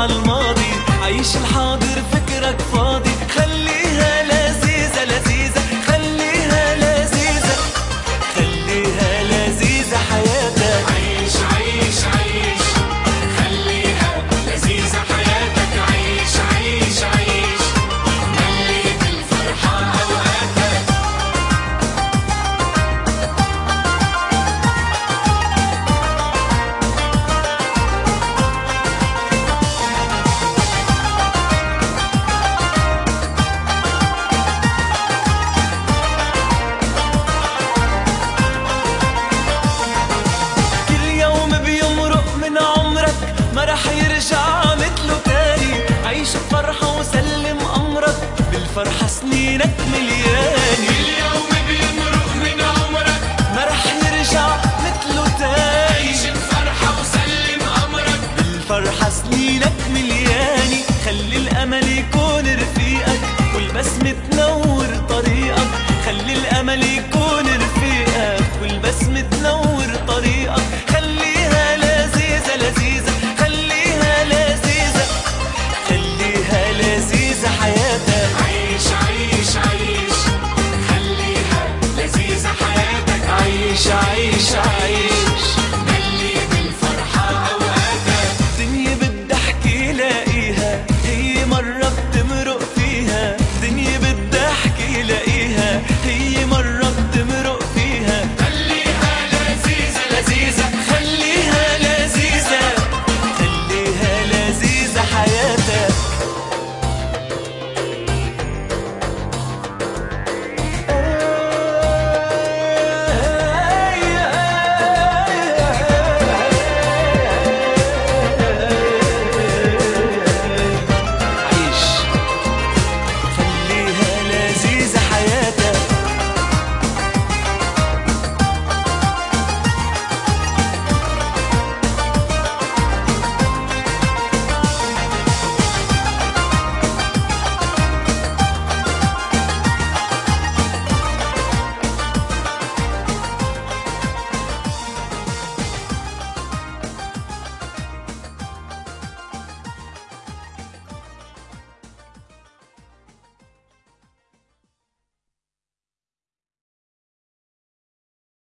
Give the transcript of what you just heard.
عالماضي، عيش الحاضر فكرك فاضي، خليها لذيذة لذيذة، خليها لذيذة، خليها لذيذة حياتك. عيش عيش عيش خليها لذيذة حياتك، عيش عيش عيش مليت الفرحة أوقاتك. ما رح يرجع مثله تاني، عيش بفرحة وسلم أمرك، بالفرحة سنينك ملياني. كل يوم بيمرق من عمرك ما رح يرجع مثله تاني، عيش بفرحة وسلم أمرك، بالفرحة سنينك ملياني.